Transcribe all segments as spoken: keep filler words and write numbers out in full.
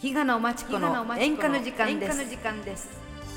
比嘉の町子の演歌の時間です。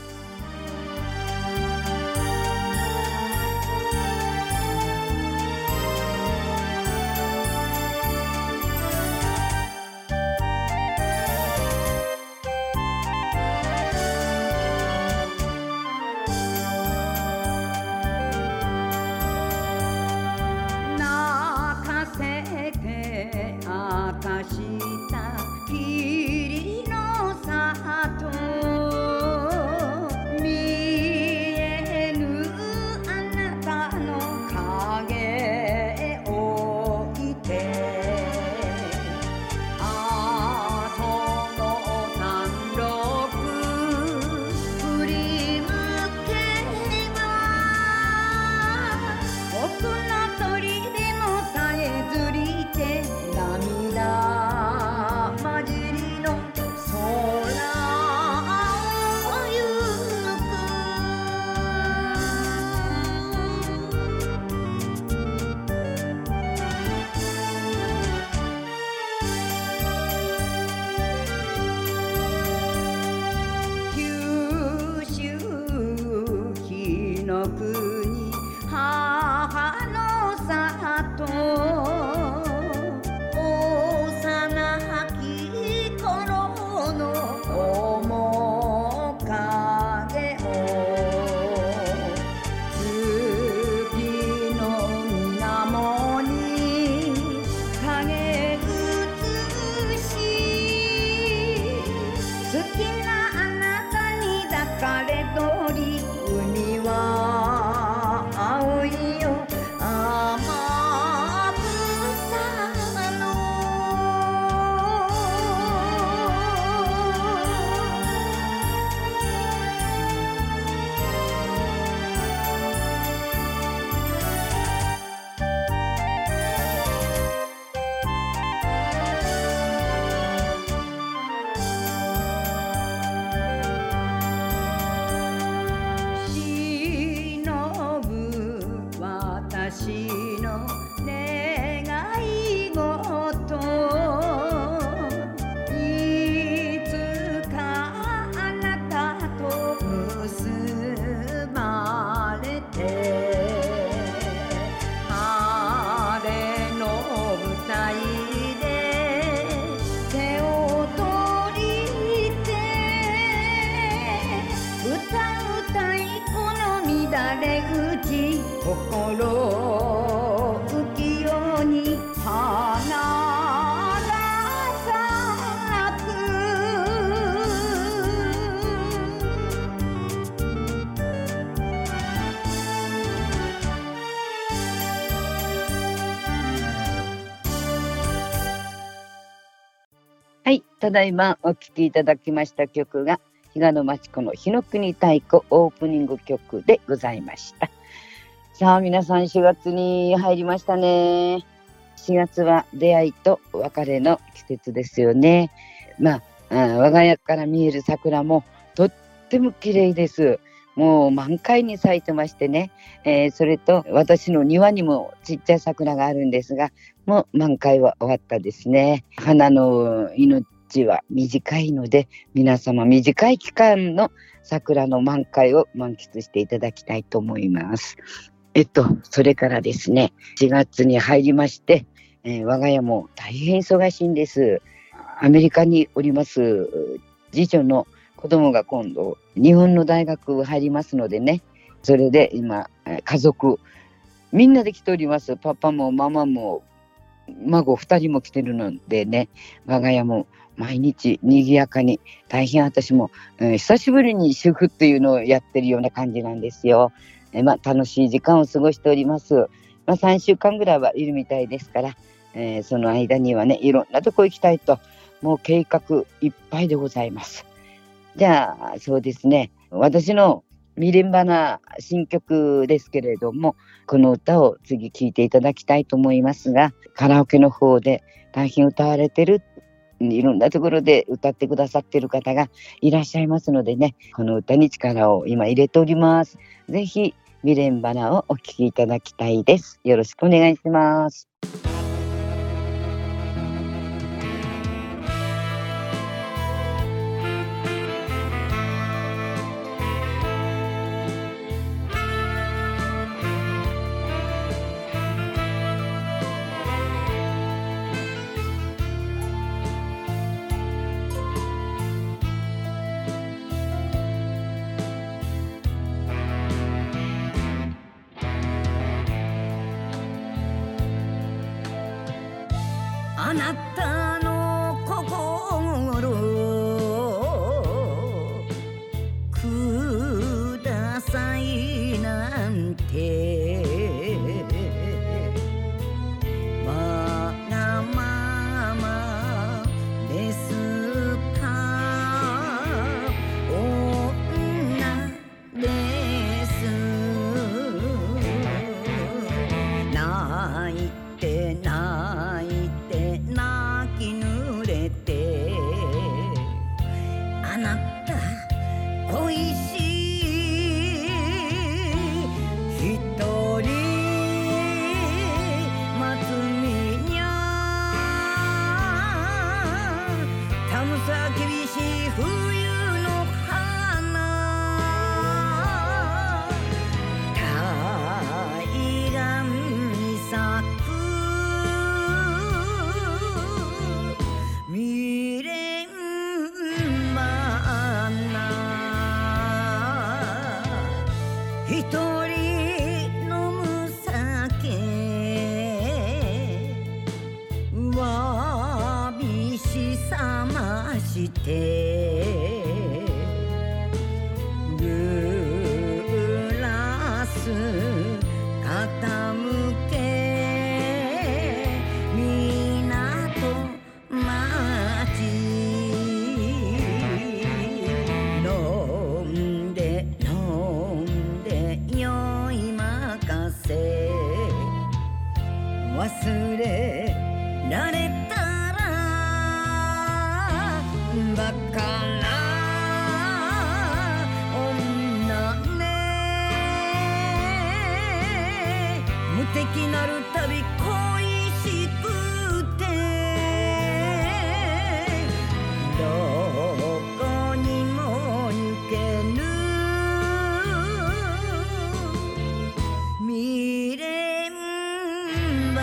はい、ただいまお聴きいただきました曲が比嘉の町子の日の国太鼓オープニング曲でございました。さあ皆さんしがつに入りましたね。しがつは出会いと別れの季節ですよね。まあ、我が家から見える桜もとっても綺麗です。もう満開に咲いてましてね、えー、それと私の庭にもちっちゃい桜があるんですが、もう満開は終わったですね。花の命は短いので、皆様短い期間の桜の満開を満喫していただきたいと思います。えっとそれからですね、しがつに入りまして、えー、我が家も大変忙しいんです。アメリカにおります次女の子供が今度日本の大学入りますのでね、それで今家族みんなで来ております。パパもママも孫ふたりも来てるのでね、我が家も毎日賑やかに、大変私も、えー、久しぶりに主婦っていうのをやってるような感じなんですよ。えーまあ、楽しい時間を過ごしております。まあ、さんしゅうかんぐらいはいるみたいですから、えー、その間にはね、いろんなとこ行きたいと、もう計画いっぱいでございます。じゃあそうですね、私の未練花新曲ですけれども、この歌を次聴いていただきたいと思いますが、カラオケの方で大変歌われてる、いろんなところで歌ってくださってる方がいらっしゃいますのでね、この歌に力を今入れております。ぜひ未練花をお聴きいただきたいです。よろしくお願いします。 してグラス傾け港町飲んで飲んで酔い任せ忘れられたらバカな女ね無敵なる旅恋しくてどこにも行けぬ未練花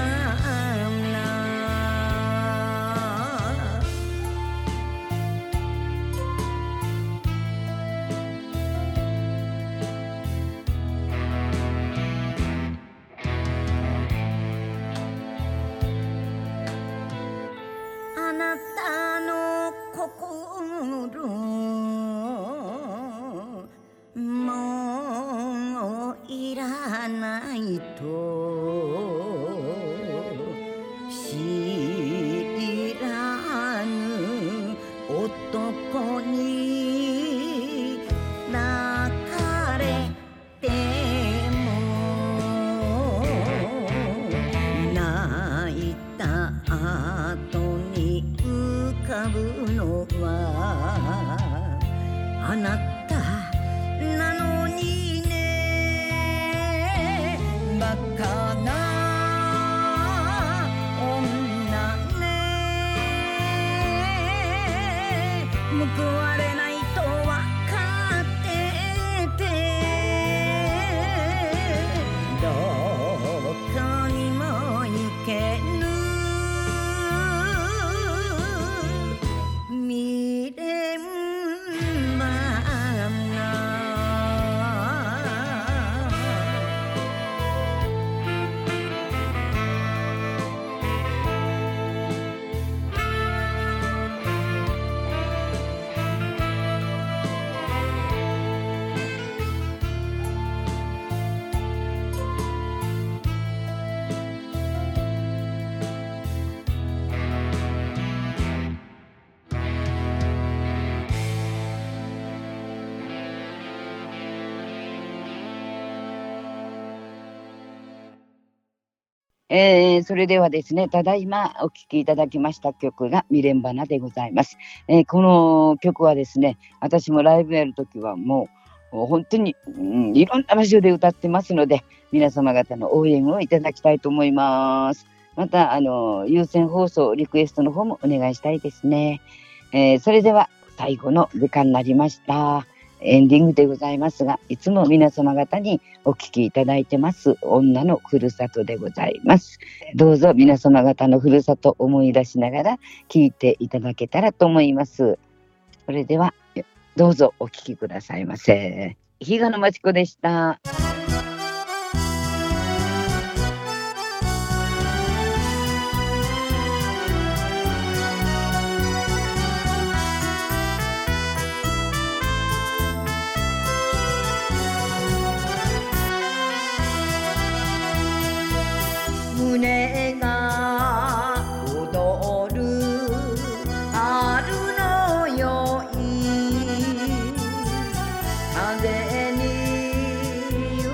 あなたの心もういらないと知らぬ男に抱かれても泣いた後に浮かぶのはあなたなのにねバカな女ね報われないとわかっててどこにも行けぬ未練花えー、それではですね、ただいまお聴きいただきました曲が未練花でございます。えー、この曲はですね、私もライブやるときはもう本当に、うん、いろんな場所で歌ってますので、皆様方の応援をいただきたいと思います。またあの有線放送リクエストの方もお願いしたいですね。えー、それでは最後の時間になりました。エンディングでございますが、いつも皆様方にお聞きいただいてます女のふるさとでございます。どうぞ皆様方のふるさとを思い出しながら聞いていただけたらと思います。それではどうぞお聞きくださいませ。比嘉のまちこでした。胸が踊る春のよい風に揺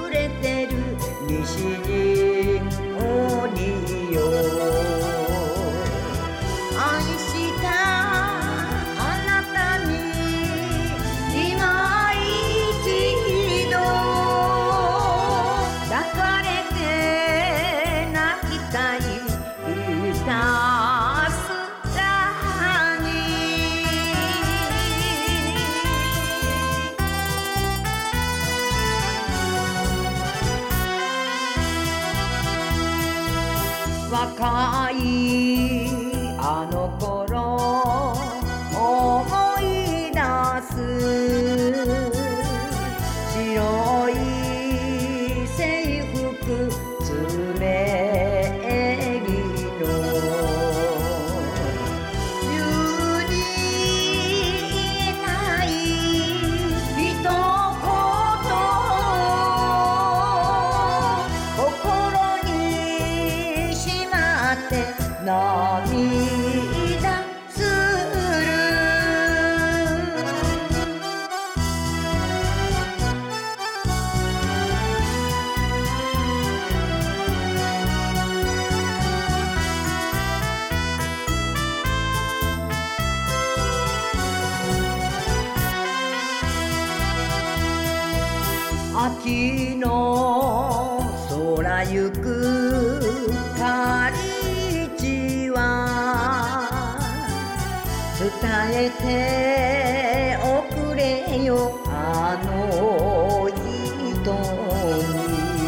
秋の空ゆくかりちは伝えておくれよあの人に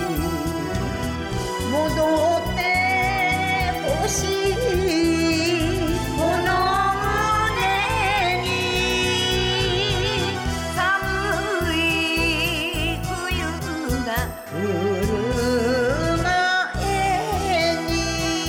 戻ってほしいこの胸に寒い冬が来る前に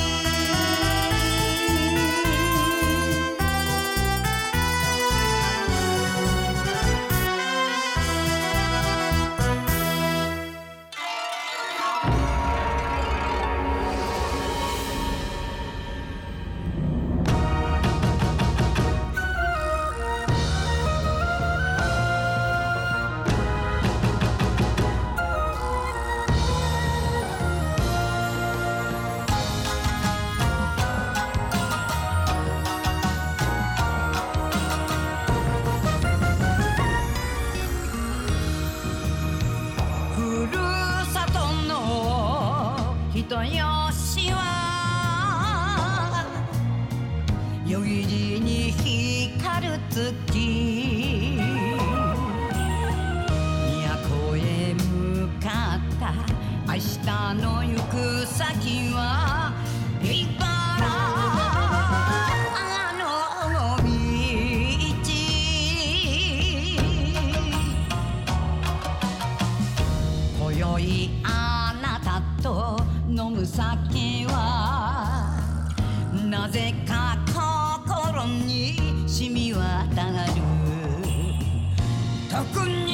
人よしは夜霧に光る月都へ向かった明日の行く先は平原あの道今宵あなたと飲む酒はなぜか心に染み渡る特に